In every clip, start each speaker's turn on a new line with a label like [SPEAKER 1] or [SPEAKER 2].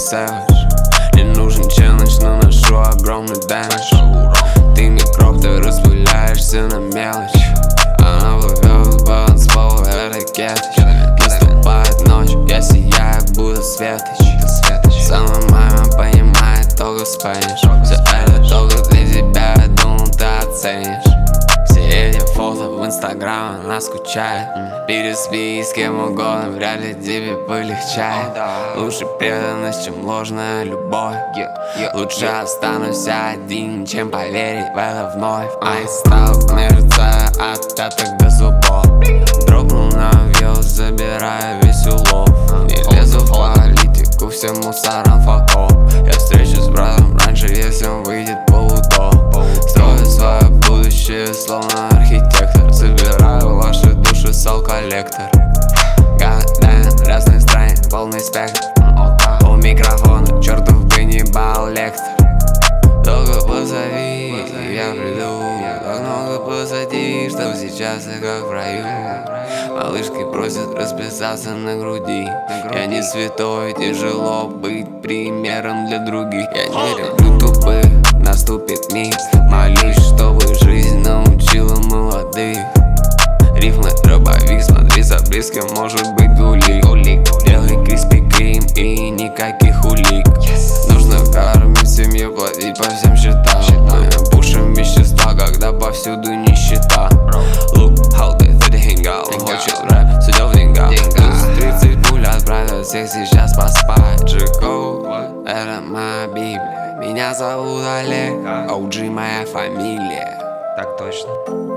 [SPEAKER 1] savage. Не нужен челлендж, но ношу огромный дэмидж. Ты микроб, ты распыляешься на мелочь. Она плывет по танцполу, это кетич. Наступает ночь, я сияю, будто светоч. Сама мама понимает только спэниш. Все это только для тебя, я думал, ты оценишь. Все эти фото в инстаграм, она скучает. Переспи с кем угодно, вряд ли тебе полегчает. Лучше преданность, чем ложная любовь. Лучше останусь один, чем поверить в это вновь. Мои стал мерцая от пяток до зубов. Дропнул на вилл, забирая весь улов. Не лезу в политику, всем мусорам факов. Я встречусь с братом раньше, если он выйдет полудом. Строю свое будущее, словно архитектор. Забираю ваши души, сол-коллектор. Гадаем, разные страны, полный спектр. У микрофона, чертов ганнибал лектор. Только позови, я приду. Так много позади, что сейчас я как в раю. Малышки просят расписаться на груди. Я не святой, тяжело быть примером для других. Я не люблю тупых, наступит миг. Молюсь, чтобы жизнь научила молодых. Рифмы дробовик, смотри за близким, может быть гулик. Делай криспи крим и никаких улик. Нужно кормить семью, платить по всем счетам. Мы пушим вещества, когда повсюду нищета. Look how they hang out. Он хочет рэп, все дело в деньгах. Плюс 30 пуль отправят всех сейчас поспать. G-Code, это моя библия. Меня зовут Олег, OG моя фамилия.
[SPEAKER 2] Так точно.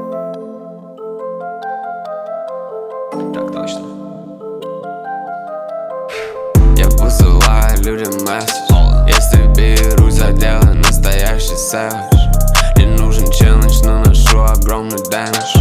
[SPEAKER 2] Так точно.
[SPEAKER 1] Я посылаю людям месседж. Если берусь за дело, настоящий savage. Не нужен челлендж, но ношу огромный дэмидж.